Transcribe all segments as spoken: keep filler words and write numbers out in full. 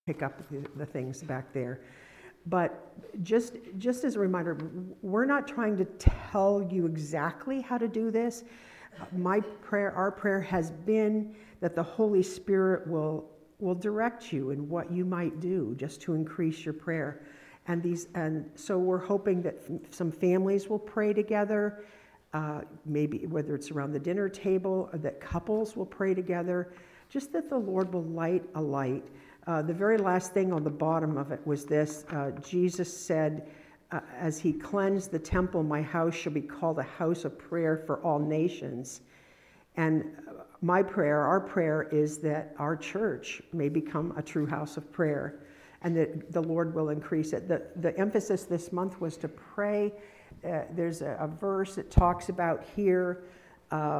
pick up the, the things back there. But just just as a reminder, we're not trying to tell you exactly how to do this. My prayer, our prayer has been that the Holy Spirit will will direct you in what you might do just to increase your prayer. And these and so we're hoping that some families will pray together, uh, maybe whether it's around the dinner table, or that couples will pray together, just that the Lord will light a light. Uh, the very last thing on the bottom of it was this. Uh, Jesus said, uh, as he cleansed the temple, my house shall be called a house of prayer for all nations. And my prayer, our prayer, is that our church may become a true house of prayer and that the Lord will increase it. The, the emphasis this month was to pray. Uh, there's a, a verse that talks about here, uh,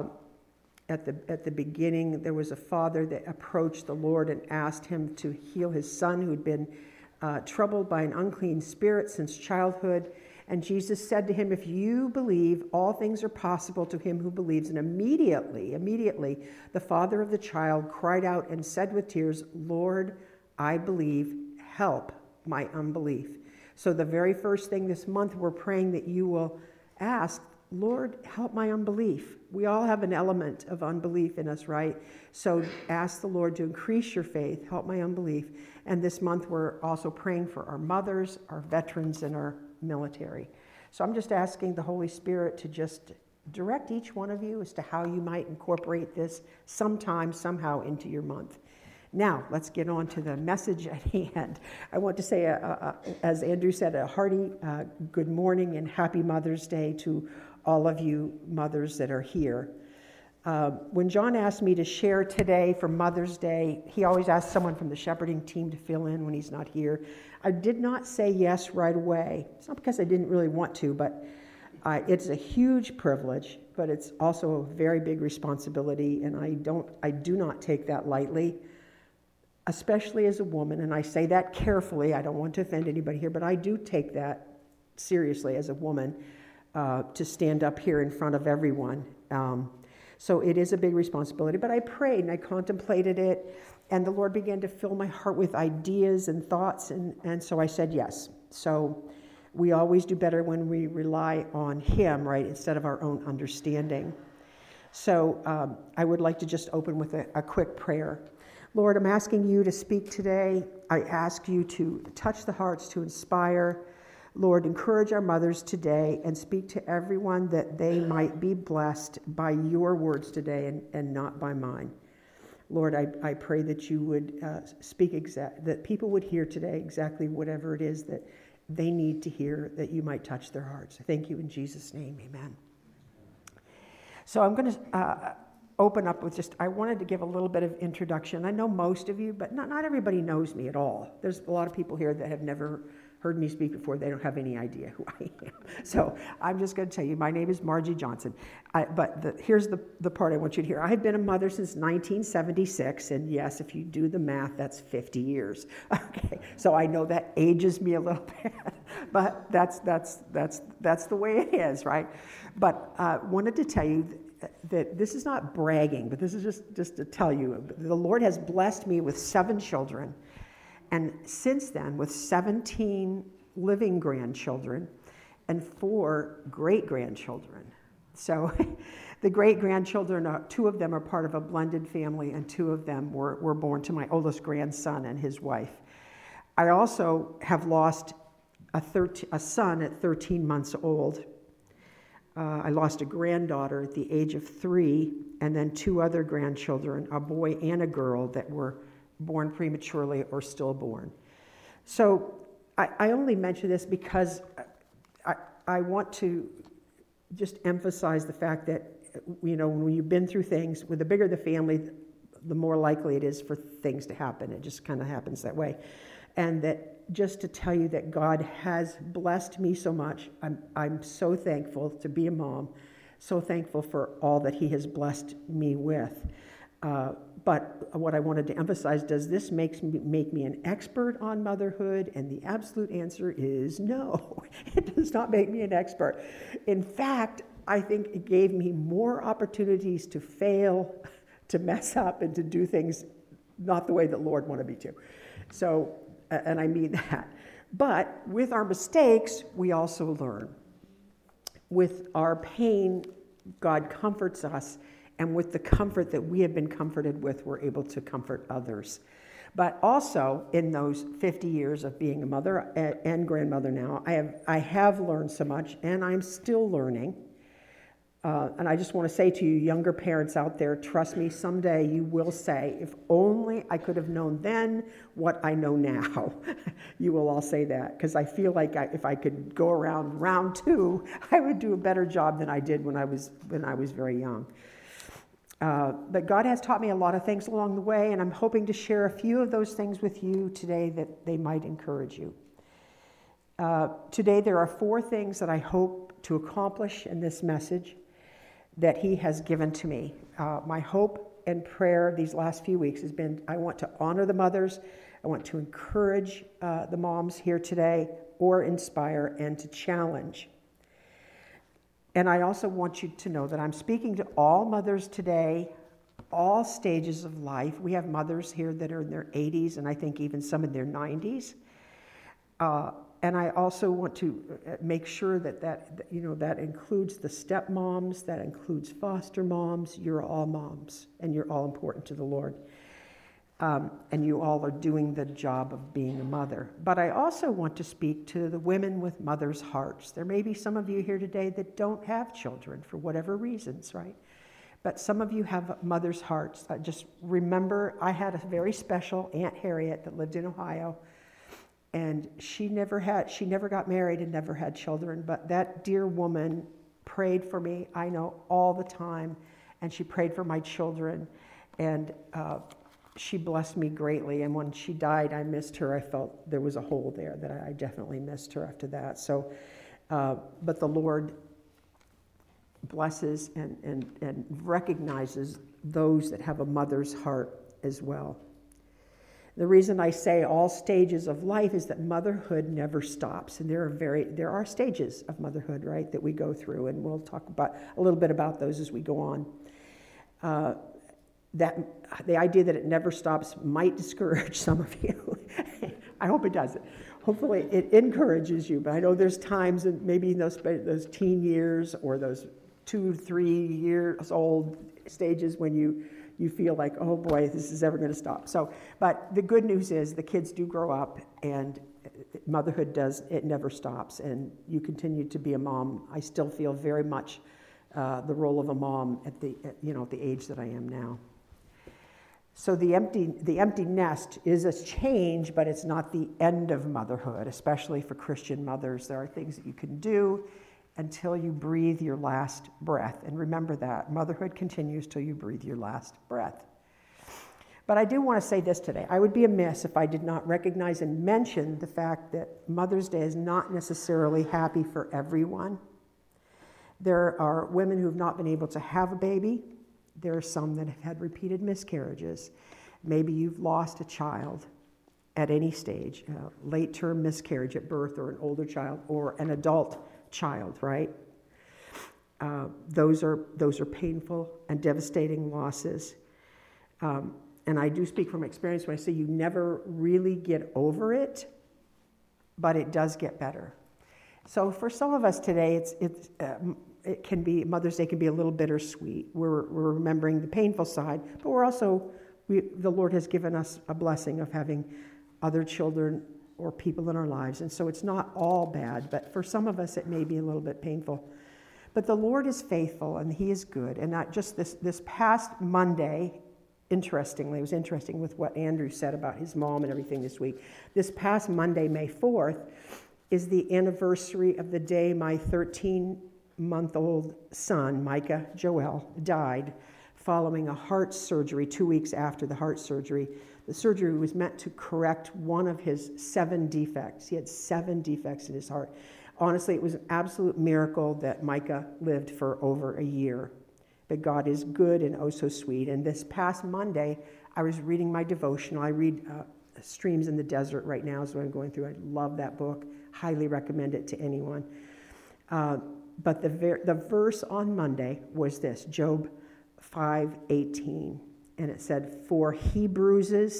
At the at the beginning, there was a father that approached the Lord and asked him to heal his son who had been uh, troubled by an unclean spirit since childhood. And Jesus said to him, if you believe, all things are possible to him who believes. And immediately, immediately, the father of the child cried out and said with tears, Lord, I believe, help my unbelief. So the very first thing this month, we're praying that you will ask, Lord, help my unbelief. We all have an element of unbelief in us, right? So ask the Lord to increase your faith, help my unbelief. And this month we're also praying for our mothers, our veterans, and our military. So I'm just asking the Holy Spirit to just direct each one of you as to how you might incorporate this sometime, somehow into your month. Now, let's get on to the message at hand. I want to say, a, a, as Andrew said, a hearty uh, good morning and happy Mother's Day to all of you mothers that are here. Uh, when John asked me to share today for Mother's Day, he always asks someone from the shepherding team to fill in when he's not here. I did not say yes right away. It's not because I didn't really want to, but uh, it's a huge privilege, but it's also a very big responsibility, and I don't, I do not take that lightly, especially as a woman, and I say that carefully. I don't want to offend anybody here, but I do take that seriously as a woman. Uh, to stand up here in front of everyone. Um, so it is a big responsibility, but I prayed and I contemplated it, and the Lord began to fill my heart with ideas and thoughts, and, and so I said yes. So we always do better when we rely on Him, right, instead of our own understanding. So um, I would like to just open with a, a quick prayer. Lord, I'm asking you to speak today. I ask you to touch the hearts, to inspire. Lord, encourage our mothers today and speak to everyone that they might be blessed by your words today and, and not by mine. Lord, I, I pray that you would uh, speak exact, that people would hear today exactly whatever it is that they need to hear, that you might touch their hearts. Thank you in Jesus' name, amen. So I'm going to uh, open up with just, I wanted to give a little bit of introduction. I know most of you, but not, not everybody knows me at all. There's a lot of people here that have never heard me speak before. They don't have any idea who I am. So I'm just going to tell you, my name is Margie Johnson. I, but the, here's the, the part I want you to hear. I've been a mother since nineteen seventy-six, and yes, if you do the math, that's fifty years. Okay, so I know that ages me a little bit, but that's that's that's that's the way it is, right? But uh, wanted to tell you that, that this is not bragging, but this is just just to tell you, the Lord has blessed me with seven children. And since then, with seventeen living grandchildren and four great-grandchildren. So the great-grandchildren, are, two of them are part of a blended family, and two of them were, were born to my oldest grandson and his wife. I also have lost a, thirteen, a son at thirteen months old. Uh, I lost a granddaughter at the age of three, and then two other grandchildren, a boy and a girl, that were born prematurely or stillborn. So I, I only mention this because I, I want to just emphasize the fact that, you know, when you've been through things, with the bigger the family, the more likely it is for things to happen. It just kind of happens that way. And that just to tell you that God has blessed me so much. I'm, I'm so thankful to be a mom, so thankful for all that He has blessed me with. Uh, But what I wanted to emphasize, does this make me, make me an expert on motherhood? And the absolute answer is no. It does not make me an expert. In fact, I think it gave me more opportunities to fail, to mess up, and to do things not the way that Lord wanted me to. So, and I mean that. But with our mistakes, we also learn. With our pain, God comforts us, and with the comfort that we have been comforted with, we're able to comfort others. But also, in those fifty years of being a mother and grandmother now, I have I have learned so much, and I'm still learning. Uh, and I just want to say to you, younger parents out there, trust me, someday you will say, if only I could have known then what I know now. You will all say that, because I feel like I, if I could go around round two, I would do a better job than I did when I was when I was very young. Uh, but God has taught me a lot of things along the way, and I'm hoping to share a few of those things with you today that they might encourage you. Uh, today there are four things that I hope to accomplish in this message that He has given to me. Uh, my hope and prayer these last few weeks has been, I want to honor the mothers, I want to encourage uh, the moms here today, or inspire and to challenge. And I also want you to know that I'm speaking to all mothers today, all stages of life. We have mothers here that are in their eighties, and I think even some in their nineties. Uh, And I also want to make sure that, that, you know, that includes the stepmoms, that includes foster moms. You're all moms, and you're all important to the Lord. Um, and you all are doing the job of being a mother. But I also want to speak to the women with mothers' hearts. There may be some of you here today that don't have children for whatever reasons, right? But some of you have mothers' hearts. Uh, just remember, I had a very special Aunt Harriet that lived in Ohio. And she never had, she never got married and never had children, but that dear woman prayed for me, I know, all the time, and she prayed for my children, and uh, she blessed me greatly, and when she died, I missed her. I felt there was a hole there, that I definitely missed her after that. So, uh, but the Lord blesses and, and, and recognizes those that have a mother's heart as well. The reason I say all stages of life is that motherhood never stops, and there are very there are stages of motherhood, right, that we go through, and we'll talk about a little bit about those as we go on. Uh, that the idea that it never stops might discourage some of you. I hope it doesn't. Hopefully, it encourages you. But I know there's times, and maybe in those those teen years or those two, three years old stages when you. You feel like, oh boy, this is ever going to stop. So, but the good news is the kids do grow up, and motherhood does, it never stops, and you continue to be a mom. I still feel very much uh, the role of a mom at the, at, you know, at the age that I am now. So the empty, the empty nest is a change, but it's not the end of motherhood, especially for Christian mothers. There are things that you can do until you breathe your last breath. And remember that. Motherhood continues till you breathe your last breath. But I do want to say this today. I would be amiss if I did not recognize and mention the fact that Mother's Day is not necessarily happy for everyone. There are women who have not been able to have a baby. There are some that have had repeated miscarriages. Maybe you've lost a child at any stage, a late-term miscarriage at birth, or an older child, or an adult child, right? Uh, those are those are painful and devastating losses. Um, and I do speak from experience when I say you never really get over it, but it does get better. So for some of us today, it's it's uh, it can be Mother's Day can be a little bittersweet. We're we're remembering the painful side, but we're also we the Lord has given us a blessing of having other children or people in our lives. And so it's not all bad, but for some of us it may be a little bit painful. But the Lord is faithful and He is good. And not just this, this past Monday, interestingly, it was interesting with what Andrew said about his mom and everything this week. This past Monday, May fourth, is the anniversary of the day my thirteen-month-old son, Micah Joel, died following a heart surgery two weeks after the heart surgery. The surgery was meant to correct one of his seven defects. He had seven defects in his heart. Honestly, it was an absolute miracle that Micah lived for over a year. But God is good and oh so sweet. And this past Monday, I was reading my devotional. I read uh, Streams in the Desert right now is what I'm going through. I love that book. Highly recommend it to anyone. Uh, but the, ver- the verse on Monday was this, Job five eighteen. And it said, for he bruises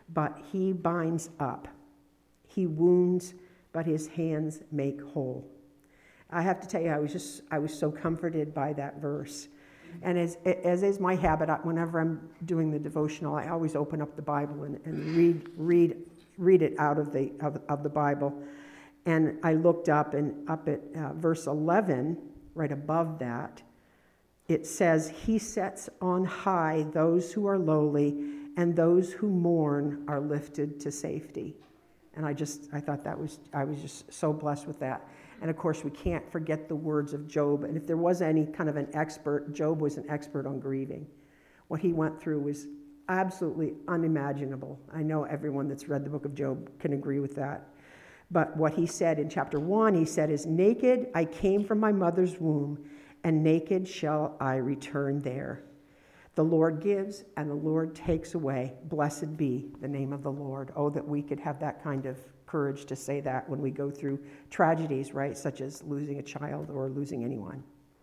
but he binds up. He wounds, but his hands make whole. I have to tell you, I was just, I was so comforted by that verse. And as, as is my habit, whenever I'm doing the devotional, I always open up the Bible and, and read, read, read it out of the, of, of the Bible. And I looked up, and up at uh, verse eleven, right above that, it says, he sets on high those who are lowly, and those who mourn are lifted to safety. And I just, I thought that was, I was just so blessed with that. And of course, we can't forget the words of Job. And if there was any kind of an expert, Job was an expert on grieving. What he went through was absolutely unimaginable. I know everyone that's read the book of Job can agree with that. But what he said in chapter one, he said, is naked I came from my mother's womb, and naked shall I return there. The Lord gives, and the Lord takes away. Blessed be the name of the Lord. Oh, that we could have that kind of courage to say that when we go through tragedies, right, such as losing a child or losing anyone.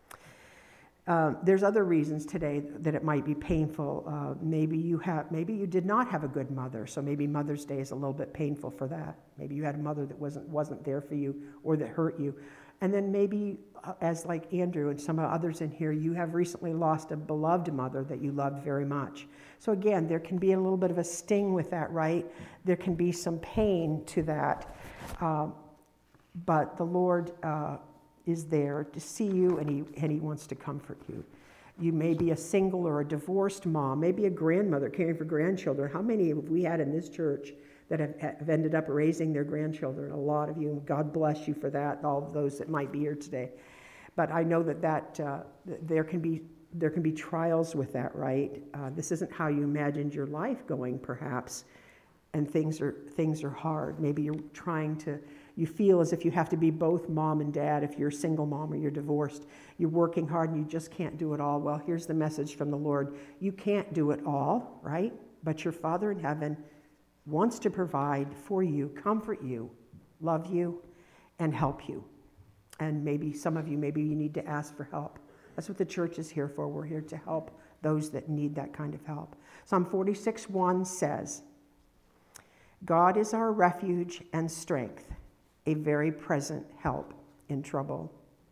Uh, there's other reasons today that it might be painful. Uh, maybe you have, maybe you did not have a good mother, so maybe Mother's Day is a little bit painful for that. Maybe you had a mother that wasn't wasn't there for you or that hurt you. And then maybe, uh, as like Andrew and some others in here, you have recently lost a beloved mother that you loved very much. So again, there can be a little bit of a sting with that, right? There can be some pain to that. Uh, but the Lord uh, is there to see you, and he, and he wants to comfort you. You may be a single or a divorced mom, maybe a grandmother caring for grandchildren. How many have we had in this church that have, have ended up raising their grandchildren? A lot of you. God bless you for that, all of those that might be here today. But I know that, that uh, there can be there can be trials with that, right? Uh, this isn't how you imagined your life going, perhaps, and things are things are hard. Maybe you're trying to, you feel as if you have to be both mom and dad if you're a single mom or you're divorced. You're working hard and you just can't do it all. Well, here's the message from the Lord. You can't do it all, right? But your Father in heaven wants to provide for you, comfort you, love you, and help you. And maybe some of you, maybe you need to ask for help. That's what the church is here for. We're here to help those that need that kind of help. Psalm forty-six one says, God is our refuge and strength, a very present help in trouble.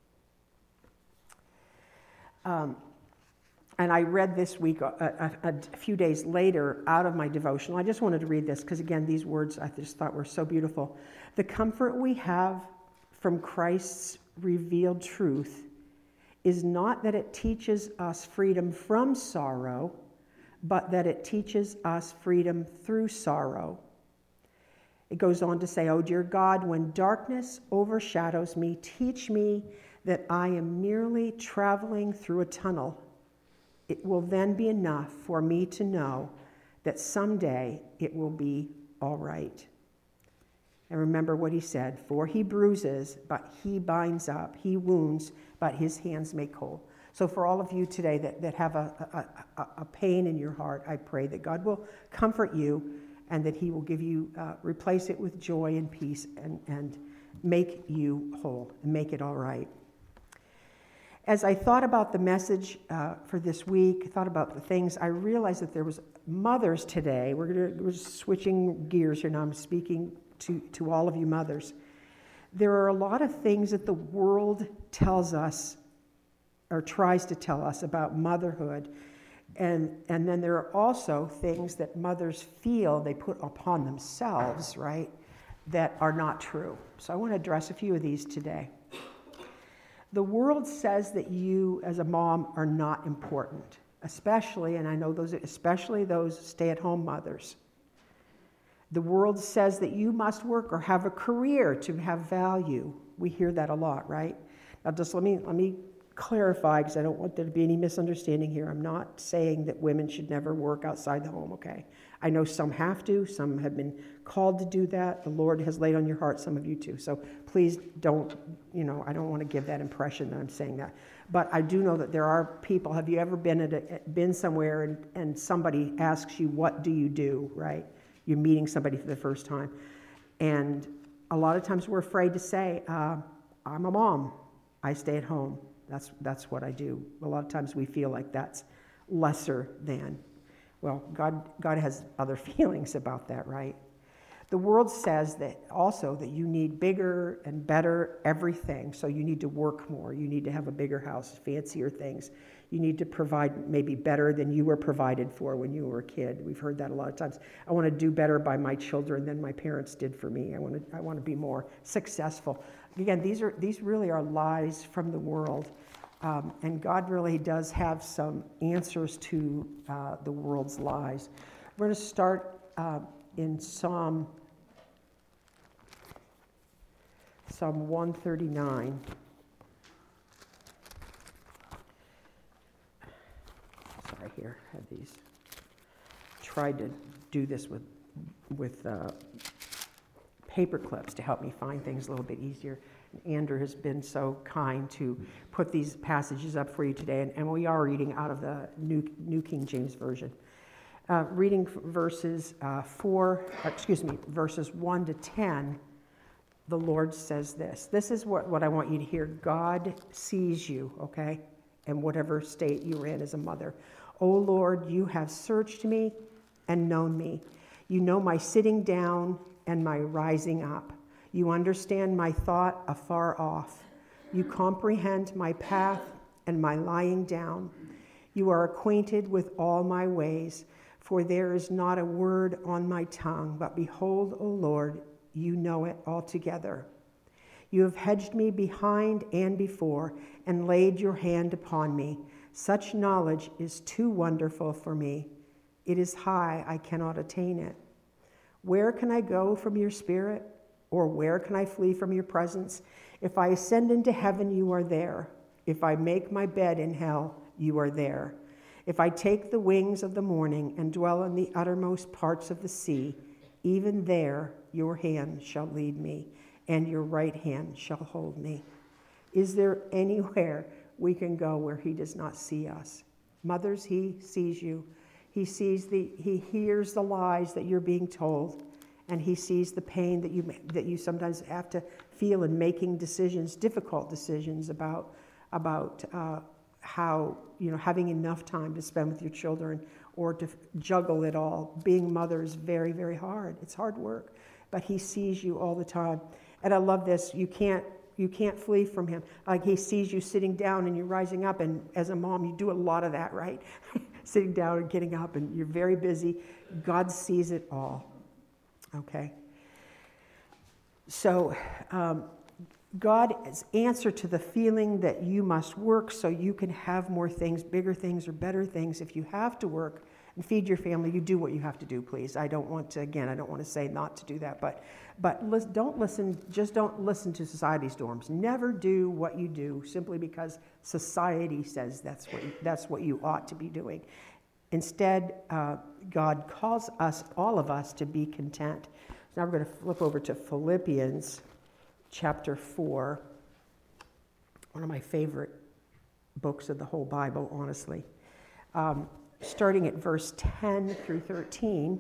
Um, and I read this week, a, a, a few days later, out of my devotional. I just wanted to read this because, again, these words I just thought were so beautiful. The comfort we have from Christ's revealed truth is not that it teaches us freedom from sorrow, but that it teaches us freedom through sorrow. It goes on to say, oh, dear God, when darkness overshadows me, teach me that I am merely traveling through a tunnel. It will then be enough for me to know that someday it will be all right. And remember what he said, for he bruises, but he binds up. He wounds, but his hands make whole. So for all of you today that, that have a, a, a pain in your heart, I pray that God will comfort you and that he will give you, uh, replace it with joy and peace and, and make you whole and make it all right. As I thought about the message uh, for this week, thought about the things, I realized that there was mothers today. We're, gonna, we're switching gears here now. I'm speaking to, to all of you mothers. There are a lot of things that the world tells us or tries to tell us about motherhood. And, and then there are also things that mothers feel they put upon themselves, right, that are not true. So I want to address a few of these today. The world says that you as a mom are not important, especially, and I know those, especially those stay-at-home mothers. The world says that you must work or have a career to have value. We hear that a lot, right? Now, just let me let me clarify, because I don't want there to be any misunderstanding here. I'm not saying that women should never work outside the home, okay? I know some have to. Some have been called to do that. The Lord has laid on your heart, some of you too. So please don't, you know, I don't want to give that impression that I'm saying that. But I do know that there are people. Have you ever been at a, been somewhere and, and somebody asks you, what do you do, right? You're meeting somebody for the first time. And a lot of times we're afraid to say, uh, I'm a mom. I stay at home. That's that's what I do. A lot of times we feel like that's lesser than. Well, God, God has other feelings about that, right? The world says that also that you need bigger and better everything. So you need to work more. You need to have a bigger house, fancier things. You need to provide maybe better than you were provided for when you were a kid. We've heard that a lot of times. I want to do better by my children than my parents did for me. I want to, I want to be more successful. Again, these are these really are lies from the world. Um, and God really does have some answers to uh, the world's lies. We're going to start uh, in Psalm Psalm one thirty-nine. Sorry, here, I have these. Tried to do this with with uh, paper clips to help me find things a little bit easier. Andrew has been so kind to put these passages up for you today, and, and we are reading out of the New, New King James Version. Uh, reading verses uh, four, excuse me, verses one to ten, the Lord says this. This is what, what I want you to hear. God sees you, okay, in whatever state you're in as a mother. O Lord, you have searched me and known me. You know my sitting down and my rising up. You understand my thought afar off. You comprehend my path and my lying down. You are acquainted with all my ways, for there is not a word on my tongue. But behold, O Lord, you know it altogether. You have hedged me behind and before, and laid your hand upon me. Such knowledge is too wonderful for me. It is high, I cannot attain it. Where can I go from your spirit? Or where can I flee from your presence? If I ascend into heaven, you are there. If I make my bed in hell, you are there. If I take the wings of the morning and dwell in the uttermost parts of the sea, even there your hand shall lead me, and your right hand shall hold me. Is there anywhere we can go where he does not see us? Mothers, he sees you. He sees the, he hears the lies that you're being told. And he sees the pain that you that you sometimes have to feel in making decisions, difficult decisions about about uh, how, you know, having enough time to spend with your children or to juggle it all. Being mother is very, very hard. It's hard work, but he sees you all the time. And I love this. You can't you can't flee from him. Like he sees you sitting down and you're rising up. And as a mom, you do a lot of that, right? Sitting down and getting up, and you're very busy. God sees it all. Okay, so um, God's answer to the feeling that you must work so you can have more things, bigger things or better things. If you have to work and feed your family, you do what you have to do, please. I don't want to, again, I don't want to say not to do that, but but listen, don't listen, just don't listen to society's norms. Never do what you do simply because society says that's what you, that's what you ought to be doing. Instead, uh, God calls us, all of us, to be content. Now we're going to flip over to Philippians chapter four, one of my favorite books of the whole Bible, honestly. Um, starting at verse ten through thirteen,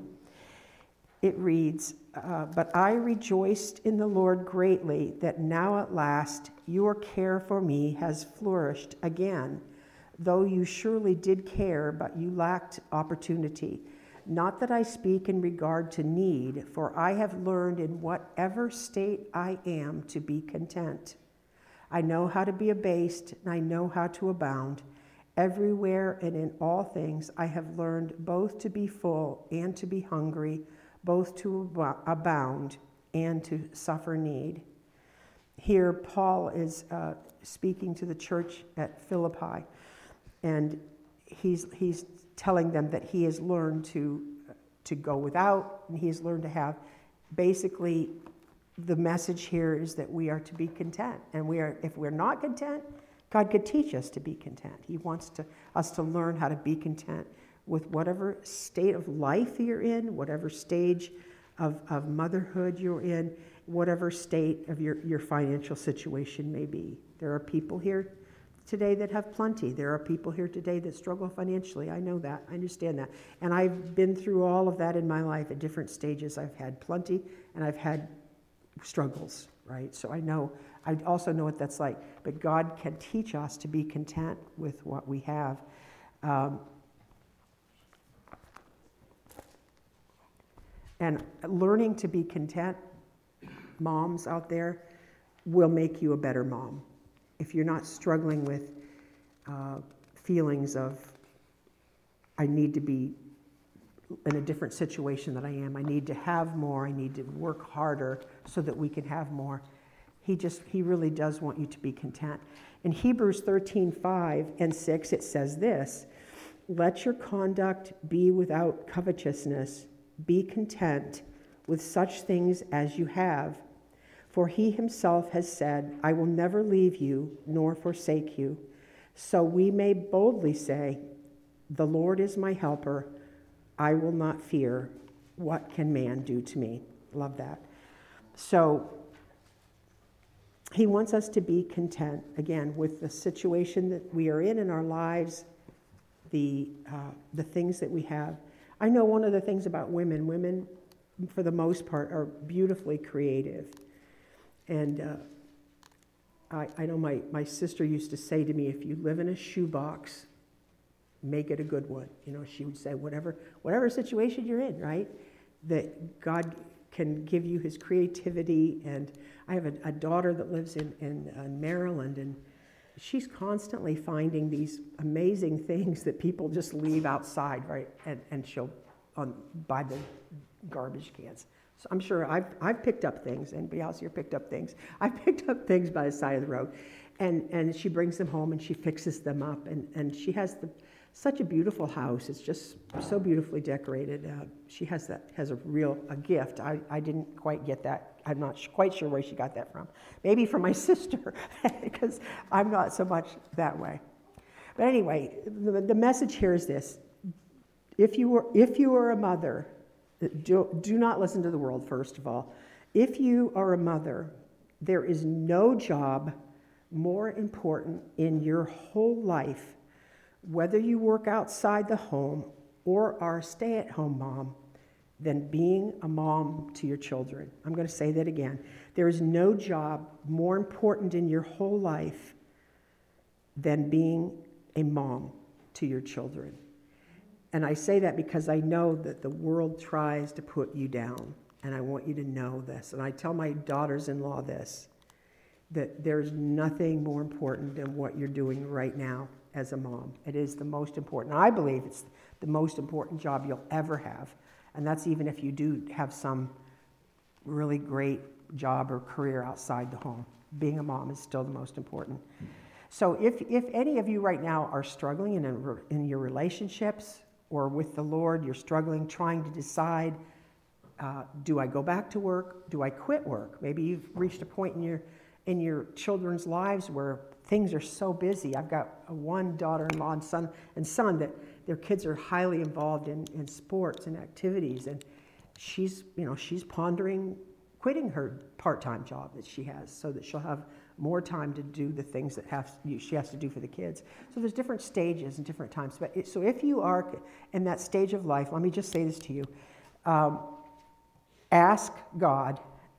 it reads, uh, But I rejoiced in the Lord greatly that now at last your care for me has flourished again. Though you surely did care, but you lacked opportunity. Not that I speak in regard to need, for I have learned in whatever state I am to be content. I know how to be abased, and I know how to abound. Everywhere and in all things I have learned both to be full and to be hungry, both to abound and to suffer need. Here, Paul is uh, speaking to the church at Philippi. And he's he's telling them that he has learned to to go without, and he has learned to have. Basically, the message here is that we are to be content. And we are, if we're not content, God could teach us to be content. He wants to us to learn how to be content with whatever state of life you're in, whatever stage of, of motherhood you're in, whatever state of your, your financial situation may be. There are people here today that have plenty. There are people here today that struggle financially. I know that. I understand that. And I've been through all of that in my life at different stages. I've had plenty and I've had struggles, right? So I know, I also know what that's like. But God can teach us to be content with what we have. Um, And learning to be content, moms out there, will make you a better mom. If you're not struggling with uh, feelings of, I need to be in a different situation than I am, I need to have more, I need to work harder so that we can have more. He just, he really does want you to be content. In Hebrews thirteen, five and six, it says this, let your conduct be without covetousness, be content with such things as you have. For he himself has said, I will never leave you nor forsake you. So we may boldly say, the Lord is my helper. I will not fear. What can man do to me? Love that. So he wants us to be content, again, with the situation that we are in in our lives, the uh, the things that we have. I know one of the things about women, women, for the most part, are beautifully creative. And uh, I, I know my, my sister used to say to me, if you live in a shoebox, make it a good one. You know, she would say, whatever whatever situation you're in, right? That God can give you his creativity. And I have a, a daughter that lives in, in uh, Maryland, and she's constantly finding these amazing things that people just leave outside, right? And, and she'll on, buy the garbage cans. So I'm sure I've, I've picked up things. Anybody else here picked up things? I've picked up things by the side of the road. And, and she brings them home and she fixes them up. And, and she has the, such a beautiful house. It's just so beautifully decorated. Uh, she has that has a real a gift. I, I didn't quite get that. I'm not sh- quite sure where she got that from. Maybe from my sister, because I'm not so much that way. But anyway, the, the message here is this. If you were, if you are a mother, do, do not listen to the world, first of all. If you are a mother, there is no job more important in your whole life, whether you work outside the home or are a stay-at-home mom, than being a mom to your children. I'm going to say that again. There is no job more important in your whole life than being a mom to your children. And I say that because I know that the world tries to put you down, and I want you to know this. And I tell my daughters-in-law this, that there's nothing more important than what you're doing right now as a mom. It is the most important. I believe it's the most important job you'll ever have. And that's even if you do have some really great job or career outside the home. Being a mom is still the most important. So if, if any of you right now are struggling in, a, in your relationships or with the Lord, you're struggling, trying to decide, uh, do I go back to work? Do I quit work? Maybe you've reached a point in your in your children's lives where things are so busy. I've got a one daughter-in-law and son and son that their kids are highly involved in, in sports and activities, and she's, you know, she's pondering quitting her part-time job that she has so that she'll have more time to do the things that have, she has to do for the kids. So there's different stages and different times. But it, so if you are in that stage of life, let me just say this to you. Um, ask God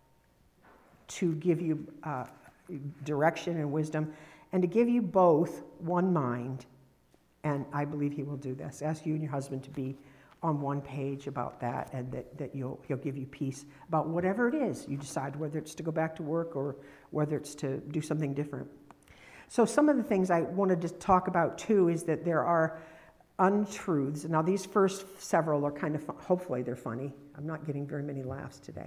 to give you uh, direction and wisdom, and to give you both one mind. And I believe he will do this. Ask you and your husband to be on one page about that, and that, that you'll, he'll give you peace about whatever it is you decide, whether it's to go back to work or whether it's to do something different. So some of the things I wanted to talk about too is that there are untruths. Now these first several are kind of, fun. Hopefully they're funny. I'm not getting very many laughs today.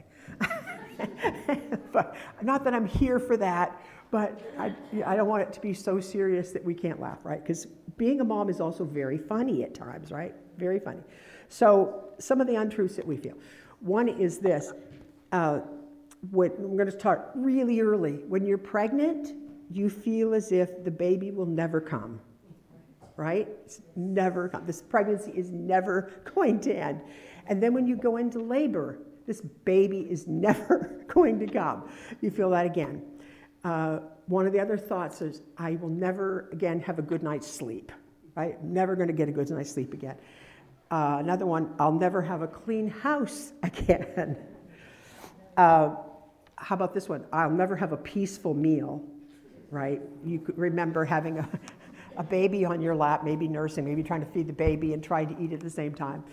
But not that I'm here for that, but I, I don't want it to be so serious that we can't laugh, right? Because being a mom is also very funny at times, right? Very funny. So some of the untruths that we feel. One is this. Uh, when, I'm going to start really early. When you're pregnant, you feel as if the baby will never come, right? It's never come. This pregnancy is never going to end. And then when you go into labor, this baby is never going to come. You feel that again. Uh, one of the other thoughts is, I will never again have a good night's sleep, right? Never going to get a good night's sleep again. Uh, another one, I'll never have a clean house again. Uh, how about this one? I'll never have a peaceful meal, right? You could remember having a, a baby on your lap, maybe nursing, maybe trying to feed the baby and trying to eat at the same time.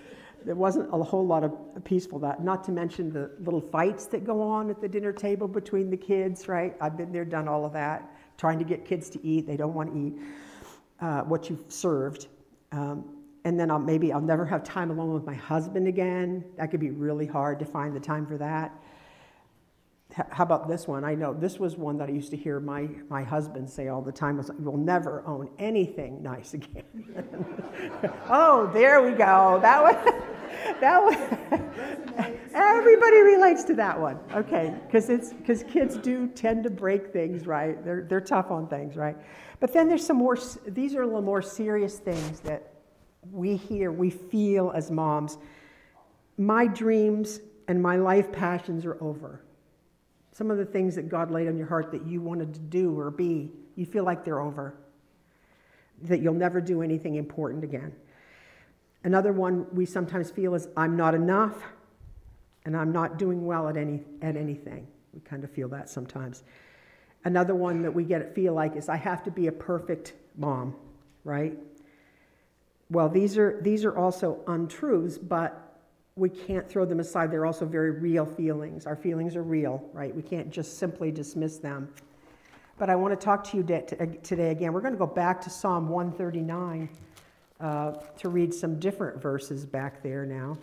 there wasn't a whole lot of peaceful that, not to mention the little fights that go on at the dinner table between the kids, right? I've been there, done all of that, trying to get kids to eat. They don't want to eat uh, what you've served. Um, and then I'll, maybe I'll never have time alone with my husband again. That could be really hard to find the time for that. H- how about this one? I know this was one that I used to hear my, my husband say all the time. Was, "You'll never own anything nice again." Oh, there we go. That one. That one. Everybody relates to that one. Okay, because it's because kids do tend to break things, right? They're they're tough on things, right? But then there's some more. These are a little more serious things that we hear, we feel as moms. My dreams and my life passions are over. Some of the things that God laid on your heart that you wanted to do or be, you feel like they're over. That you'll never do anything important again. Another one we sometimes feel is, I'm not enough, and I'm not doing well at any at anything. We kind of feel that sometimes. Another one that we get feel like is, I have to be a perfect mom, right? Well, these are these are also untruths, but we can't throw them aside. They're also very real feelings. Our feelings are real, right? We can't just simply dismiss them. But I want to talk to you today again. We're going to go back to Psalm one thirty-nine uh, to read some different verses back there now.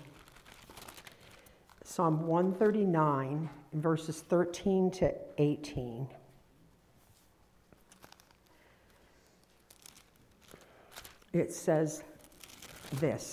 Psalm one thirty-nine, verses thirteen to eighteen. It says this: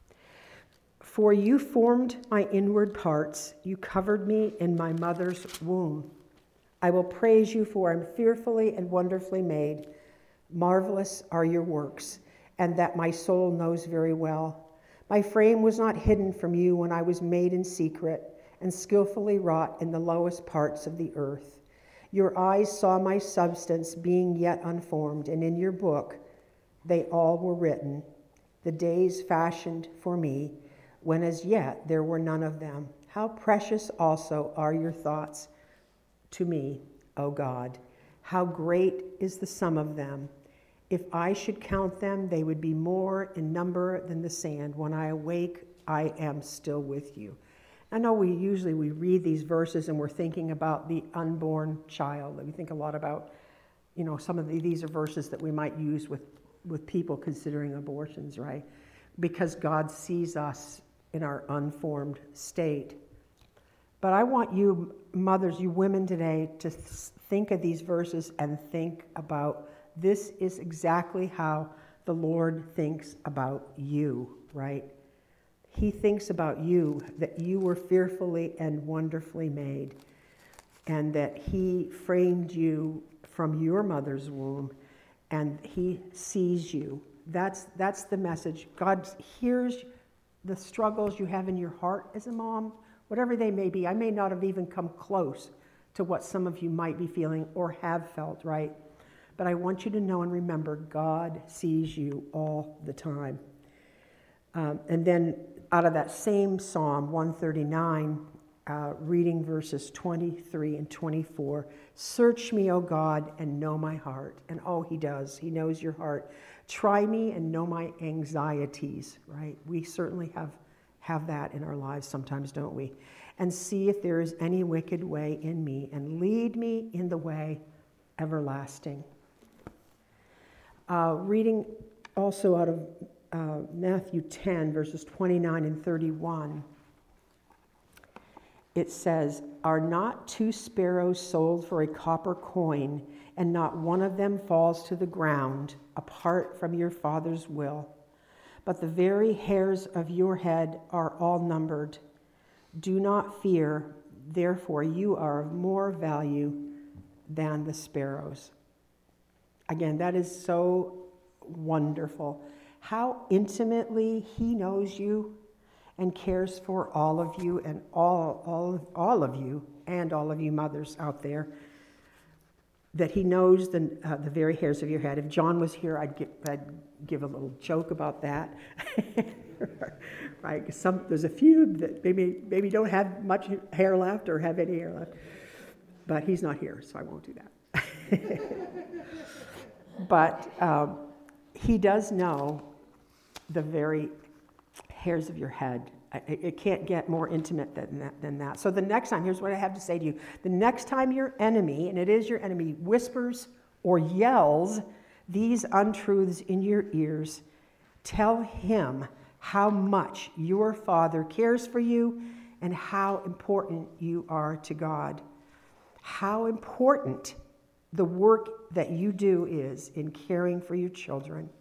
"For you formed my inward parts, you covered me in my mother's womb. I will praise you, for I am fearfully and wonderfully made. Marvelous are your works, and that my soul knows very well. My frame was not hidden from you when I was made in secret and skillfully wrought in the lowest parts of the earth. Your eyes saw my substance being yet unformed, and in your book they all were written, the days fashioned for me, when as yet there were none of them. How precious also are your thoughts to me, O God. How great is the sum of them. If I should count them, they would be more in number than the sand. When I awake, I am still with you." I know we usually we read these verses and we're thinking about the unborn child. We think a lot about, you know, some of the, these are verses that we might use with with people considering abortions, right? Because God sees us in our unformed state. But I want you mothers, you women today, to think of these verses and think about, this is exactly how the Lord thinks about you, right? He thinks about you, that you were fearfully and wonderfully made, and that He framed you from your mother's womb, and He sees you. That's that's the message. God hears the struggles you have in your heart as a mom, whatever they may be. I may not have even come close to what some of you might be feeling or have felt, right? But I want you to know and remember, God sees you all the time. Um, and then out of that same Psalm one thirty-nine, uh, reading verses twenty-three and twenty-four, "Search me, O God, and know my heart." And oh, He does. He knows your heart. "Try me and know my anxieties," right? We certainly have, have that in our lives sometimes, don't we? "And see if there is any wicked way in me, and lead me in the way everlasting." Uh, reading also out of uh, Matthew ten, verses twenty-nine and thirty-one, it says, "Are not two sparrows sold for a copper coin, and not one of them falls to the ground apart from your Father's will? But the very hairs of your head are all numbered. Do not fear, therefore you are of more value than the sparrows." Again, that is so wonderful. How intimately He knows you and cares for all of you, and all, all, all of you, and all of you mothers out there, that He knows the, uh, the very hairs of your head. If John was here, I'd give, I'd give a little joke about that. Right? Some, there's a few that maybe, maybe don't have much hair left or have any hair left. But he's not here, so I won't do that. But um, He does know the very hairs of your head. It, it can't get more intimate than that, than that. So the next time, here's what I have to say to you. The next time your enemy, and it is your enemy, whispers or yells these untruths in your ears, tell him how much your Father cares for you and how important you are to God. How important the work that you do is in caring for your children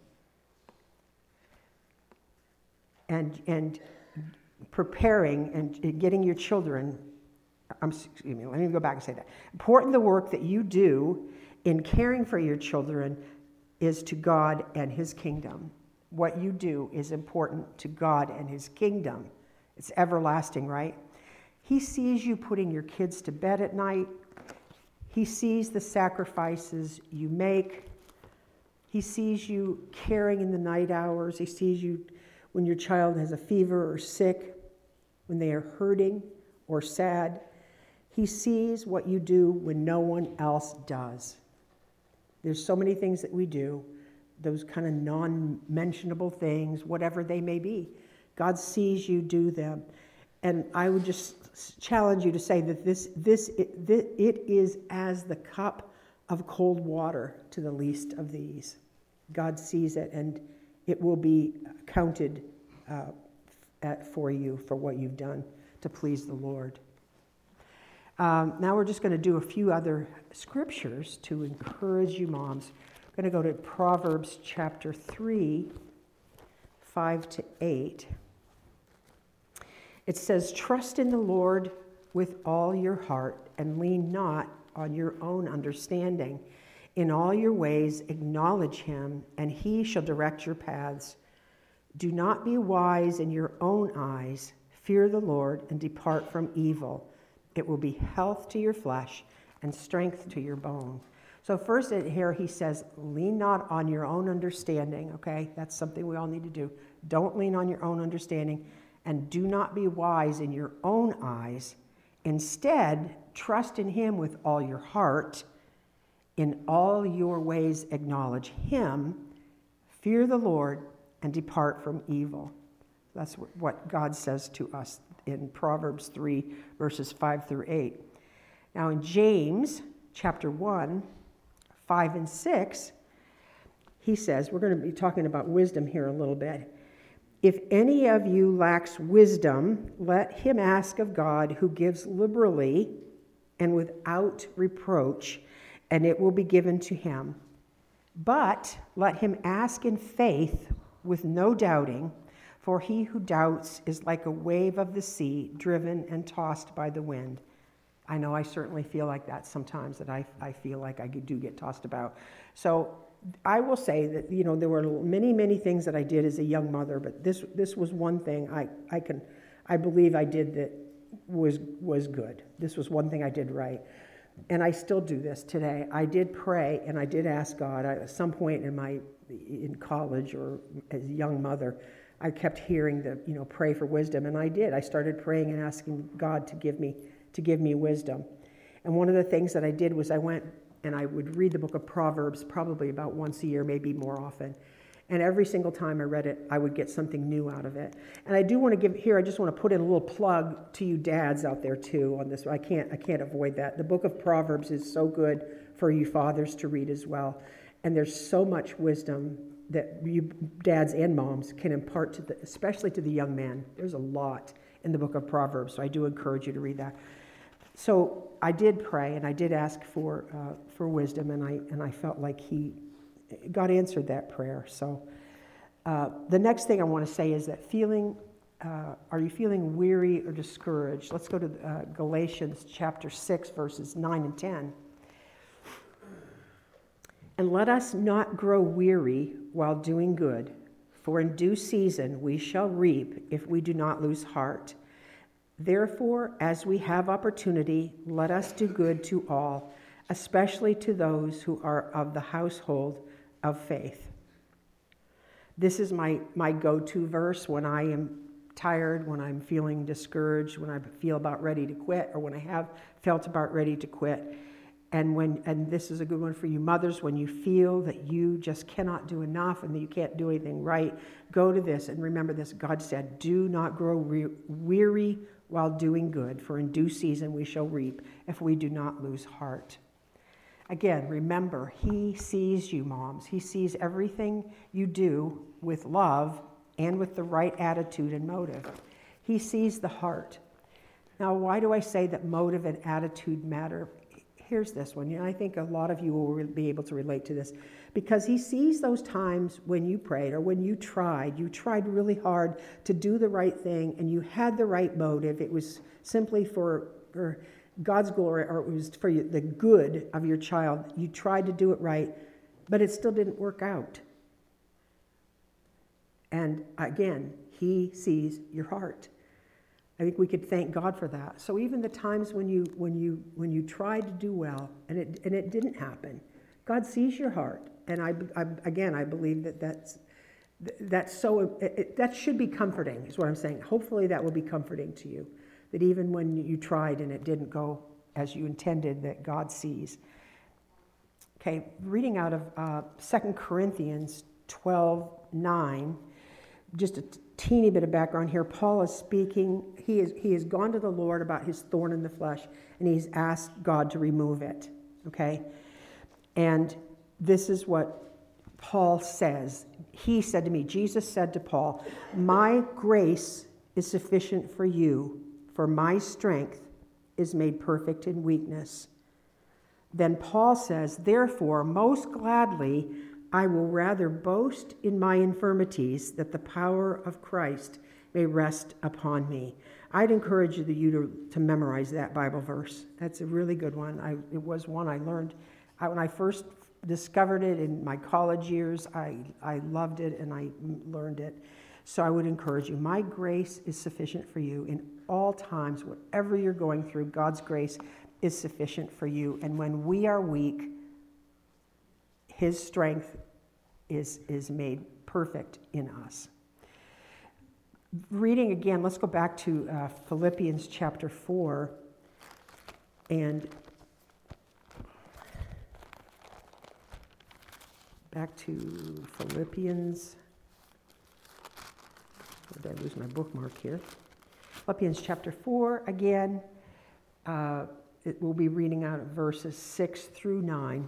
and and preparing and getting your children, I'm, excuse me, let me go back and say that. Important the work that you do in caring for your children is to God and his kingdom. What you do is important to God and his kingdom. It's everlasting, right? He sees you putting your kids to bed at night. He sees the sacrifices you make. He sees you caring in the night hours. He sees you when your child has a fever or sick, when they are hurting or sad. He sees what you do when no one else does. There's so many things that we do, those kind of non-mentionable things, whatever they may be. God sees you do them. And I would just challenge you to say that this, this, it, this, it is as the cup of cold water to the least of these. God sees it, and it will be counted uh, at, for you for what you've done to please the Lord. Um, now we're just going to do a few other scriptures to encourage you moms. We're going to go to Proverbs chapter three, five to eight. It says, "Trust in the Lord with all your heart and lean not on your own understanding. In all your ways acknowledge him, and he shall direct your paths. Do not be wise in your own eyes. Fear the Lord and depart from evil. It will be health to your flesh and strength to your bone." So first here he says, lean not on your own understanding, okay? That's something we all need to do. Don't lean on your own understanding, and do not be wise in your own eyes. Instead, trust in him with all your heart. In all your ways acknowledge him. Fear the Lord and depart from evil. That's what God says to us in Proverbs three, verses five through eight. Now in James chapter one, five and six, he says, we're going to be talking about wisdom here a little bit. "If any of you lacks wisdom, let him ask of God, who gives liberally and without reproach, and it will be given to him. But let him ask in faith with no doubting, for he who doubts is like a wave of the sea, driven and tossed by the wind." I know I certainly feel like that sometimes, that I, I feel like I do get tossed about. So I will say that, you know, there were many, many things that I did as a young mother, but this this was one thing I, I can, I believe I did that was was good. This was one thing I did right. And I still do this today. I did pray and I did ask God. I, at some point in my, in college or as a young mother, I kept hearing the, you know, pray for wisdom, and I did. I started praying and asking God to give me, to give me wisdom. And one of the things that I did was I went and I would read the book of Proverbs probably about once a year, maybe more often. And every single time I read it, I would get something new out of it. And I do want to give here, I just want to put in a little plug to you dads out there too on this. I can't, I can't avoid that. The book of Proverbs is so good for you fathers to read as well. And there's so much wisdom that you dads and moms can impart to the, especially to the young man. There's a lot in the book of Proverbs, so I do encourage you to read that. So I did pray and I did ask for uh, for wisdom, and I and I felt like he, God answered that prayer. So uh, the next thing I want to say is that feeling, uh, are you feeling weary or discouraged? Let's go to uh, Galatians chapter six, verses nine and ten. "And let us not grow weary while doing good, for in due season we shall reap if we do not lose heart. Therefore, as we have opportunity, let us do good to all, especially to those who are of the household of faith." This is my, my go-to verse when I am tired, when I'm feeling discouraged, when I feel about ready to quit, or when I have felt about ready to quit. And when and this is a good one for you mothers, when you feel that you just cannot do enough and that you can't do anything right, go to this and remember this. God said, do not grow re- weary while doing good, for in due season we shall reap if we do not lose heart. Again, remember, he sees you, moms. He sees everything you do with love and with the right attitude and motive. He sees the heart. Now, why do I say that motive and attitude matter? Here's this one. You know, I think a lot of you will be able to relate to this, because he sees those times when you prayed or when you tried. You tried really hard to do the right thing and you had the right motive. It was simply for, for God's glory, or it was for you, the good of your child. You tried to do it right, but it still didn't work out. And again, he sees your heart. I think we could thank God for that. So even the times when you when you when you tried to do well and it and it didn't happen, God sees your heart. And I, I again I believe that that's that's so it, that should be comforting. Is what I'm saying. Hopefully that will be comforting to you. That even when you tried and it didn't go as you intended, that God sees. Okay, reading out of uh, Second Corinthians twelve nine. Just a t- teeny bit of background here. Paul is speaking. He is he has gone to the Lord about his thorn in the flesh, and he's asked God to remove it. Okay? And this is what Paul says. He said to me, Jesus said to Paul, my grace is sufficient for you, for my strength is made perfect in weakness. Then Paul says, therefore, most gladly, I will rather boast in my infirmities, that the power of Christ may rest upon me. I'd encourage you to, to memorize that Bible verse. That's a really good one. I, it was one I learned I, when I first discovered it in my college years. I, I loved it and I learned it. So I would encourage you. My grace is sufficient for you in all times. Whatever you're going through, God's grace is sufficient for you. And when we are weak, his strength is, is made perfect in us. Reading again, let's go back to uh, Philippians chapter four. And back to Philippians. Where did I lose my bookmark here? Philippians chapter four, again. Uh, it, we'll be reading out of verses six through nine.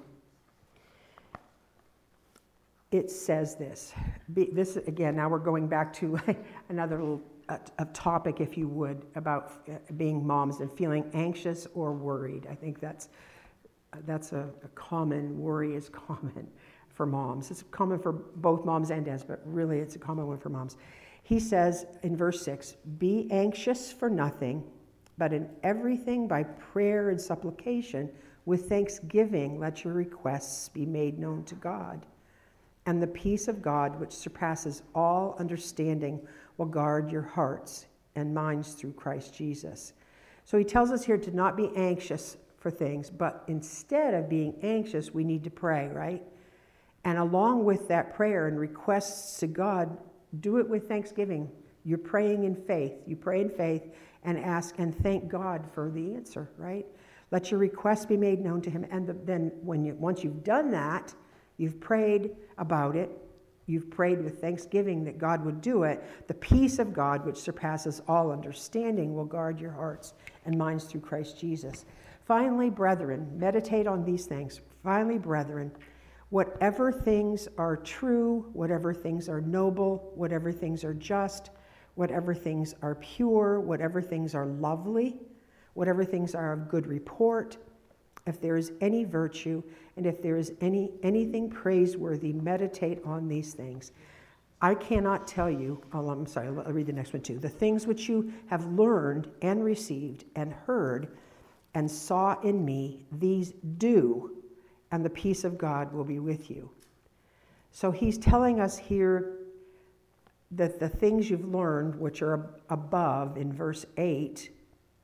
It says this. Be, this again, now we're going back to another little a, a topic, if you would, about being moms and feeling anxious or worried. I think that's that's a, a common, worry is common for moms. It's common for both moms and dads, but really it's a common one for moms. He says in verse six, be anxious for nothing, but in everything by prayer and supplication, with thanksgiving, let your requests be made known to God. And the peace of God, which surpasses all understanding, will guard your hearts and minds through Christ Jesus. So he tells us here to not be anxious for things, but instead of being anxious, we need to pray, right? And along with that prayer and requests to God, do it with thanksgiving. You're praying in faith. You pray in faith and ask and thank God for the answer, right? Let your requests be made known to him. And the, then when you once you've done that, you've prayed about it. You've prayed with thanksgiving that God would do it. The peace of God, which surpasses all understanding, will guard your hearts and minds through Christ Jesus. Finally, brethren, meditate on these things. Finally, brethren, whatever things are true, whatever things are noble, whatever things are just, whatever things are pure, whatever things are lovely, whatever things are of good report, if there is any virtue, and if there is any anything praiseworthy, meditate on these things. I cannot tell you, oh, I'm sorry, I'll read the next one too. The things which you have learned and received and heard and saw in me, these do, and the peace of God will be with you. So he's telling us here that the things you've learned, which are above in verse eight,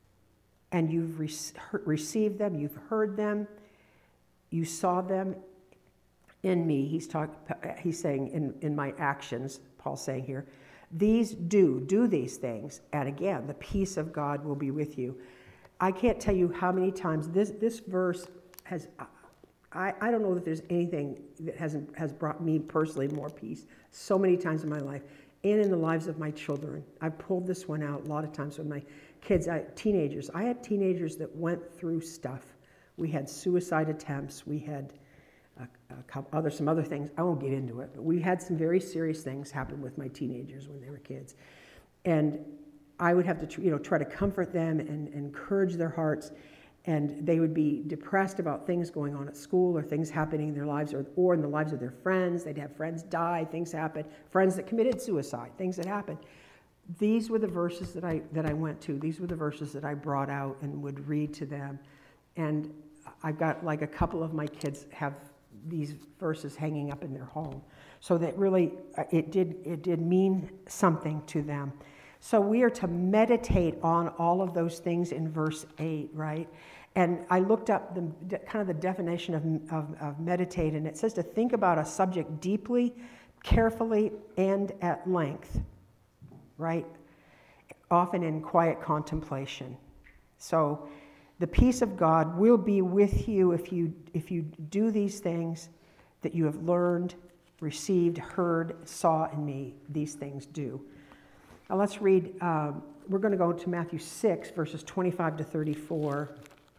and you've re- received them, you've heard them, you saw them in me. He's talk, He's saying in, in my actions, Paul's saying here, these do, do these things. And again, the peace of God will be with you. I can't tell you how many times this, this verse has I, I don't know that there's anything that hasn't has brought me personally more peace so many times in my life and in the lives of my children. I've pulled this one out a lot of times with my kids, I, teenagers. I had teenagers that went through stuff. We had suicide attempts. We had a, a couple other some other things. I won't get into it, but we had some very serious things happen with my teenagers when they were kids, and I would have to you know try to comfort them and, and encourage their hearts. And they would be depressed about things going on at school or things happening in their lives or, or in the lives of their friends. They'd have friends die, things happen, friends that committed suicide, things that happened. These were the verses that I that I went to. These were the verses that I brought out and would read to them. And I've got like a couple of my kids have these verses hanging up in their home. So that really, it did it did mean something to them. So we are to meditate on all of those things in verse eight, right? And I looked up the kind of the definition of, of, of meditate, and it says to think about a subject deeply, carefully, and at length, right? Often in quiet contemplation. So the peace of God will be with you if you if you do these things that you have learned, received, heard, saw in me. These things do. Now let's read. Um, we're going to go to Matthew six, verses twenty-five to thirty-four.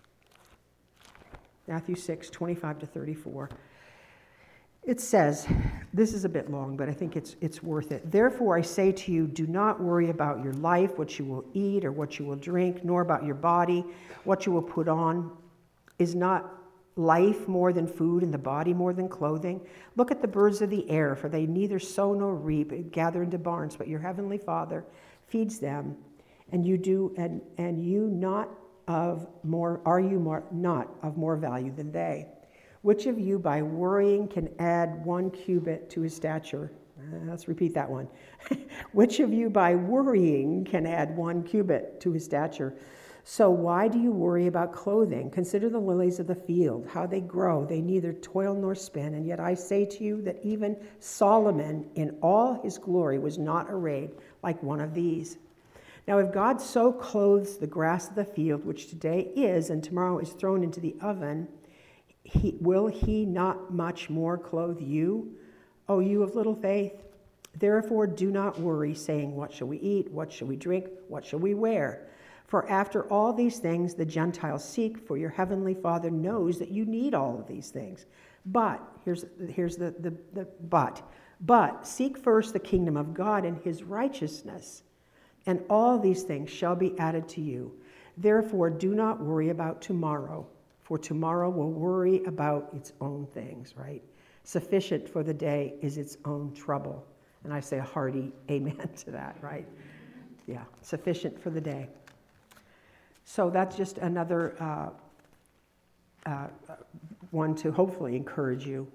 Matthew six, twenty-five to thirty-four. It says, this is a bit long, but I think it's it's worth it. Therefore I say to you, do not worry about your life, what you will eat or what you will drink, nor about your body, what you will put on. Is not life more than food and the body more than clothing? Look at the birds of the air, for they neither sow nor reap, gather into barns, but your heavenly Father feeds them. And you do, and, and you not of more, are you more, not of more value than they? Which of you by worrying can add one cubit to his stature? Uh, let's repeat that one. Which of you by worrying can add one cubit to his stature? So why do you worry about clothing? Consider the lilies of the field, how they grow. They neither toil nor spin. And yet I say to you that even Solomon in all his glory was not arrayed like one of these. Now if God so clothes the grass of the field, which today is and tomorrow is thrown into the oven, he, will he not much more clothe you, O you of little faith? Therefore do not worry, saying, what shall we eat? What shall we drink? What shall we wear? For after all these things the Gentiles seek, for your heavenly Father knows that you need all of these things. But, here's, here's the, the, the but, but seek first the kingdom of God and his righteousness, and all these things shall be added to you. Therefore do not worry about tomorrow, for tomorrow will worry about its own things, right? Sufficient for the day is its own trouble. And I say a hearty amen to that, right? Yeah, sufficient for the day. So that's just another uh, uh, one to hopefully encourage you.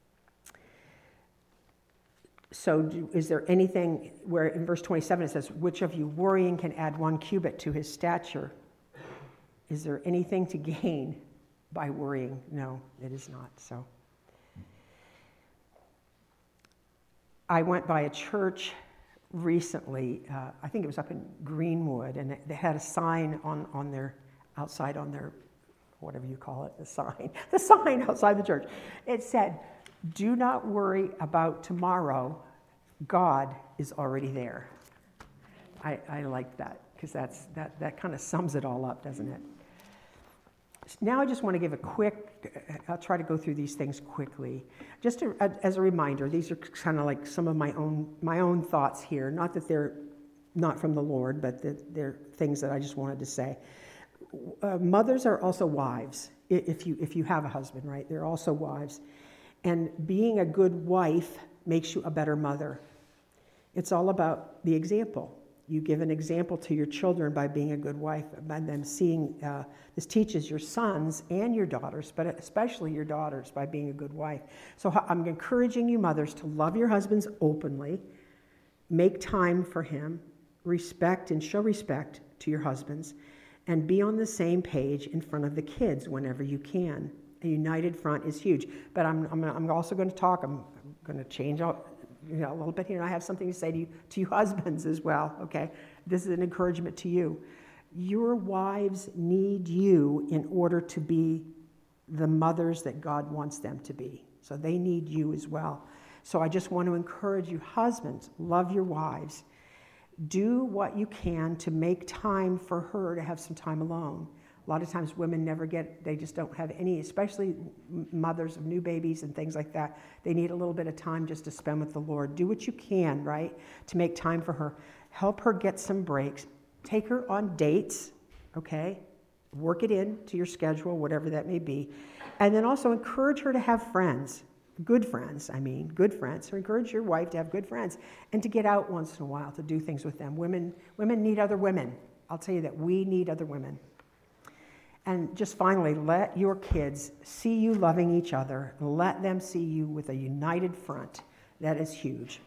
So do, is there anything where in verse twenty-seven it says, which of you worrying can add one cubit to his stature? Is there anything to gain by worrying? No, it is not. So I went by a church recently, uh, I think it was up in Greenwood, and they had a sign on, on their, outside on their, whatever you call it, the sign, the sign outside the church. It said, do not worry about tomorrow, God is already there. I, I like that, because that's that, that kind of sums it all up, doesn't it? Now I just want to give a quick, I'll try to go through these things quickly. Just to, as a reminder, these are kind of like some of my own my own thoughts here. Not that they're not from the Lord, but that they're things that I just wanted to say. Uh, mothers are also wives, if you if you have a husband, right? They're also wives. And being a good wife makes you a better mother. It's all about the example. You give an example to your children by being a good wife, by them seeing, uh, this teaches your sons and your daughters, but especially your daughters, by being a good wife. So I'm encouraging you mothers to love your husbands openly, make time for him, respect and show respect to your husbands, and be on the same page in front of the kids whenever you can. A united front is huge. But I'm, I'm, I'm also going to talk, I'm going to change out, you know, a little bit here, and I have something to say to you, to you husbands as well, okay? This is an encouragement to you. Your wives need you in order to be the mothers that God wants them to be. So they need you as well. So I just want to encourage you, husbands, love your wives. Do what you can to make time for her to have some time alone. A lot of times women never get, they just don't have any, especially mothers of new babies and things like that. They need a little bit of time just to spend with the Lord. Do what you can, right, to make time for her. Help her get some breaks. Take her on dates, okay? Work it into your schedule, whatever that may be. And then also encourage her to have friends. Good friends, I mean, good friends. So encourage your wife to have good friends and to get out once in a while to do things with them. Women, women need other women. I'll tell you that we need other women. And just finally, let your kids see you loving each other. Let them see you with a united front. That is huge.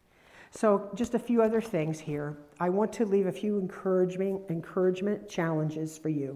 So just a few other things here. I want to leave a few encouragement, encouragement challenges for you.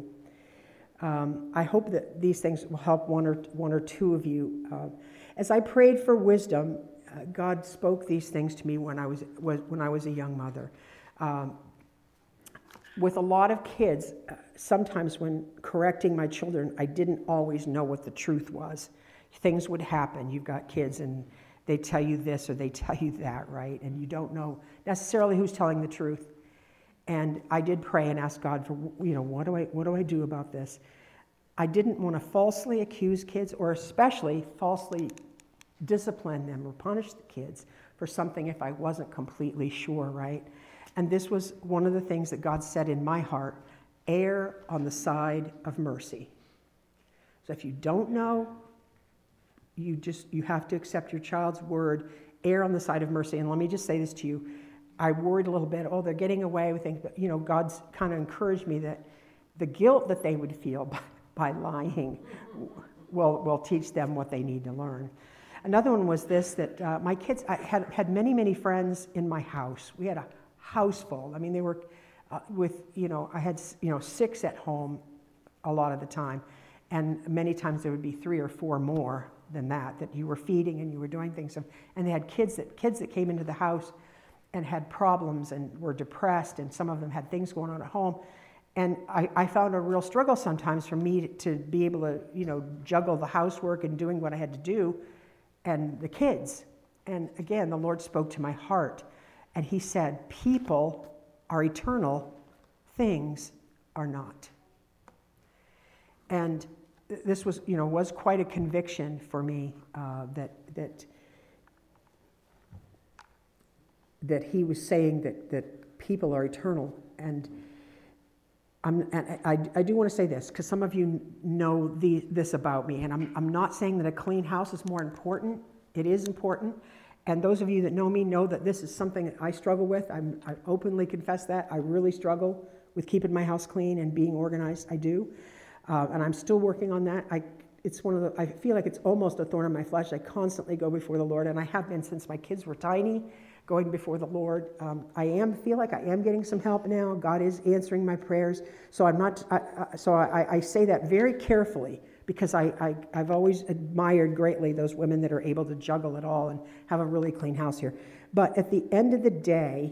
Um, I hope that these things will help one or one or two of you. Uh, as I prayed for wisdom, uh, God spoke these things to me when I was, was when I was a young mother. Um, with a lot of kids, uh, sometimes when correcting my children, I didn't always know what the truth was. Things would happen. You've got kids and they tell you this or they tell you that, right? And you don't know necessarily who's telling the truth. And I did pray and ask God for, you know, what do I what do I do about this? I didn't want to falsely accuse kids or especially falsely discipline them or punish the kids for something if I wasn't completely sure, right? And this was one of the things that God said in my heart, err on the side of mercy. So if you don't know, you just, you have to accept your child's word, err on the side of mercy. And let me just say this to you. I worried a little bit, oh, they're getting away with things, but, you know, God's kind of encouraged me that the guilt that they would feel by, by lying will, will teach them what they need to learn. Another one was this, that uh, my kids, I had, had many, many friends in my house. We had a house full. I mean, they were uh, with, you know, I had, you know, six at home a lot of the time. And many times there would be three or four more than that, that you were feeding and you were doing things. And they had kids that kids that came into the house and had problems and were depressed, and some of them had things going on at home. And I, I found a real struggle sometimes for me to, to be able to, you know, juggle the housework and doing what I had to do and the kids. And again, the Lord spoke to my heart, and he said, people are eternal, things are not. And this was, you know, was quite a conviction for me uh, that that that he was saying that that people are eternal. And I'm, and I, I do want to say this because some of you know the, this about me, and I'm I'm not saying that a clean house is more important. It is important, and those of you that know me know that this is something that I struggle with. I'm, I openly confess that I really struggle with keeping my house clean and being organized. I do. Uh, and I'm still working on that. I, it's one of the, I feel like it's almost a thorn in my flesh. I constantly go before the Lord, and I have been since my kids were tiny, going before the Lord. Um, I am feel like I am getting some help now. God is answering my prayers. So I'm not. I, I, so I, I say that very carefully because I, I I've always admired greatly those women that are able to juggle it all and have a really clean house here. But at the end of the day,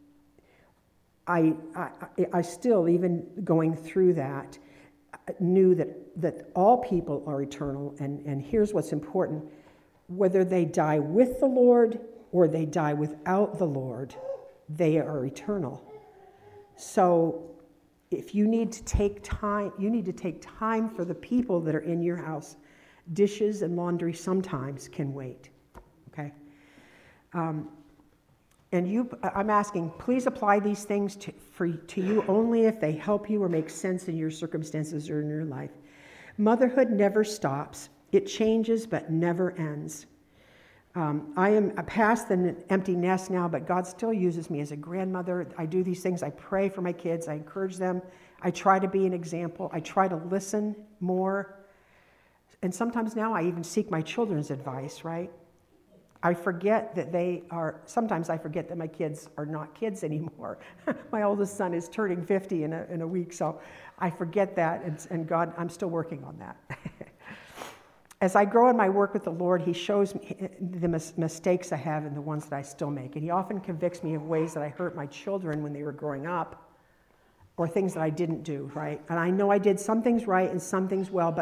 I I, I still, even going through that, knew that, that all people are eternal, and, and here's what's important. Whether they die with the Lord or they die without the Lord, they are eternal. So if you need to take time, you need to take time for the people that are in your house. Dishes and laundry sometimes can wait, okay? Um, And you, I'm asking, please apply these things to, for, to you only if they help you or make sense in your circumstances or in your life. Motherhood never stops. It changes but never ends. Um, I am past the empty nest now, but God still uses me as a grandmother. I do these things. I pray for my kids. I encourage them. I try to be an example. I try to listen more. And sometimes now I even seek my children's advice, right? I forget that they are, sometimes I forget that my kids are not kids anymore. My oldest son is turning fifty in a, in a week, so I forget that, and, and God, I'm still working on that. As I grow in my work with the Lord, he shows me the mis- mistakes I have and the ones that I still make. And he often convicts me of ways that I hurt my children when they were growing up, or things that I didn't do, right? And I know I did some things right and some things well, but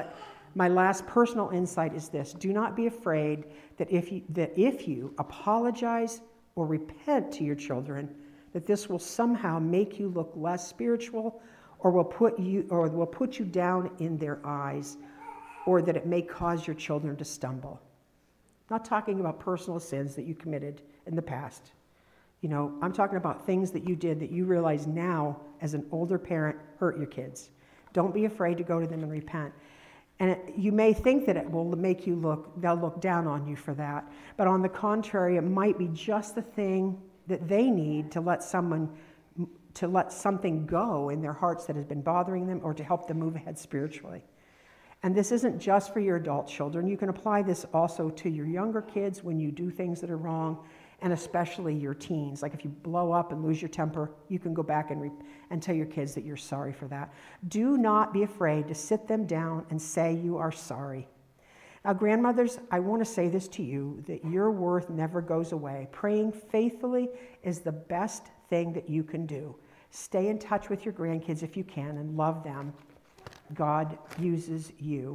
My last personal insight is this: do not be afraid that if you, that if you apologize or repent to your children, that this will somehow make you look less spiritual, or will put you or will put you down in their eyes, or that it may cause your children to stumble. Not talking about personal sins that you committed in the past. You know, I'm talking about things that you did that you realize now as an older parent hurt your kids. Don't be afraid to go to them and repent. And it, you may think that it will make you look, they'll look down on you for that. But on the contrary, it might be just the thing that they need to let someone, to let something go in their hearts that has been bothering them, or to help them move ahead spiritually. And this isn't just for your adult children. You can apply this also to your younger kids when you do things that are wrong, and especially your teens. Like if you blow up and lose your temper, you can go back and, re- and tell your kids that you're sorry for that. Do not be afraid to sit them down and say you are sorry. Now, grandmothers, I want to say this to you, that your worth never goes away. Praying faithfully is the best thing that you can do. Stay in touch with your grandkids if you can and love them. God uses you.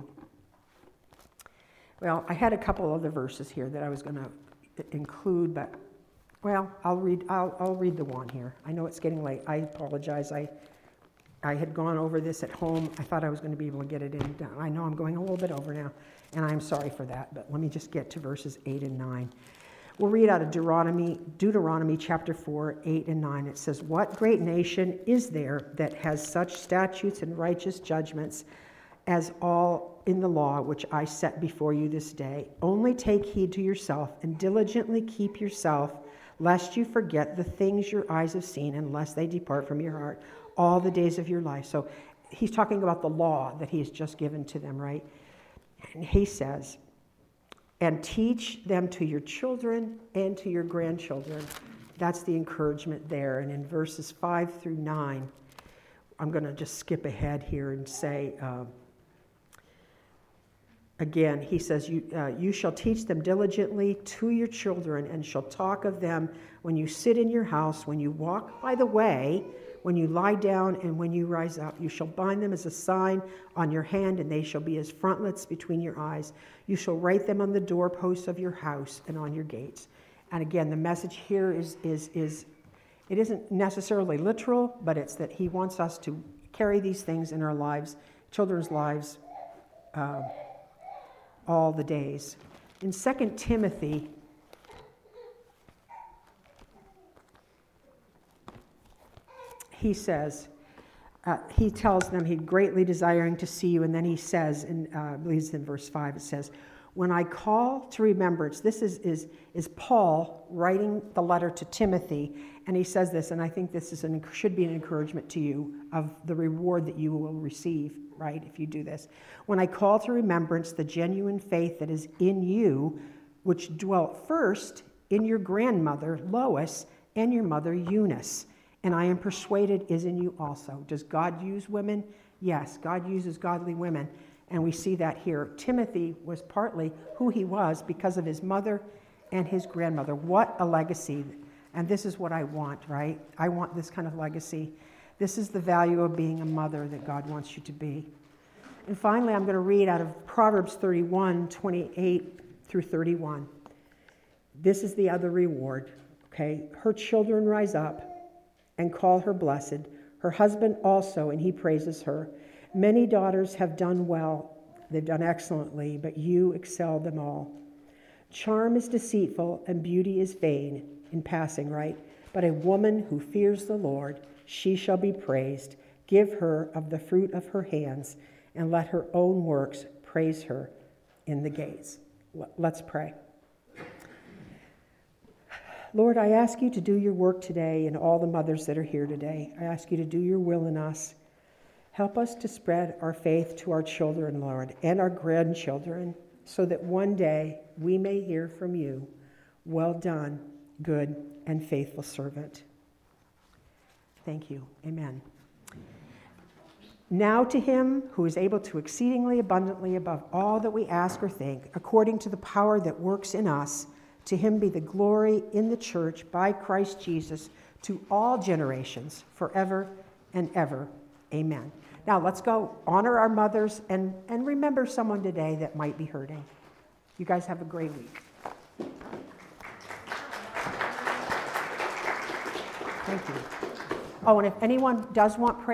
Well, I had a couple other verses here that I was going to include, but well, I'll read. I'll, I'll read the one here. I know it's getting late. I apologize. I I had gone over this at home. I thought I was going to be able to get it in. I know I'm going a little bit over now, and I'm sorry for that. But let me just get to verses eight and nine. We'll read out of Deuteronomy, Deuteronomy chapter four, eight and nine. It says, "What great nation is there that has such statutes and righteous judgments as all in the law which I set before you this day? Only take heed to yourself and diligently keep yourself, lest you forget the things your eyes have seen, and lest they depart from your heart all the days of your life." So he's talking about the law that he's just given to them, right? And he says, "And teach them to your children and to your grandchildren." That's the encouragement there. And in verses five through nine, I'm going to just skip ahead here and say, uh, again, he says, you, uh, you shall teach them diligently to your children, and shall talk of them when you sit in your house, when you walk by the way, when you lie down, and when you rise up. You shall bind them as a sign on your hand, and they shall be as frontlets between your eyes. You shall write them on the doorposts of your house and on your gates. And again, the message here is, is, is it isn't necessarily literal, but it's that he wants us to carry these things in our lives, children's lives, uh, all the days. In Second Timothy, he says, uh, he tells them he greatly desiring to see you, and then he says, and uh, I believe it's in verse five, it says, "When I call to remembrance," this is, is, is Paul writing the letter to Timothy, and he says this, and I think this is an, should be an encouragement to you of the reward that you will receive, right, if you do this. "When I call to remembrance the genuine faith that is in you, which dwelt first in your grandmother Lois and your mother Eunice, and I am persuaded is in you also." Does God use women? Yes, God uses godly women, and we see that here. Timothy was partly who he was because of his mother and his grandmother. What a legacy. And this is what I want, right? I want this kind of legacy. This is the value of being a mother that God wants you to be. And finally, I'm going to read out of Proverbs thirty-one, twenty-eight through thirty-one. This is the other reward, okay? "Her children rise up and call her blessed, her husband also, and he praises her. Many daughters have done well, they've done excellently, but you excel them all. Charm is deceitful and beauty is vain," in passing, right? "But a woman who fears the Lord, she shall be praised. Give her of the fruit of her hands, and let her own works praise her in the gates." Let's pray. Lord, I ask you to do your work today, and all the mothers that are here today. I ask you to do your will in us. Help us to spread our faith to our children, Lord, and our grandchildren, so that one day we may hear from you, "Well done, good and faithful servant." Thank you. Amen. Now to him who is able to exceedingly abundantly above all that we ask or think, according to the power that works in us, to him be the glory in the church by Christ Jesus to all generations, forever and ever. Amen. Now let's go honor our mothers and, and remember someone today that might be hurting. You guys have a great week. Thank you. Oh, and if anyone does want prayer,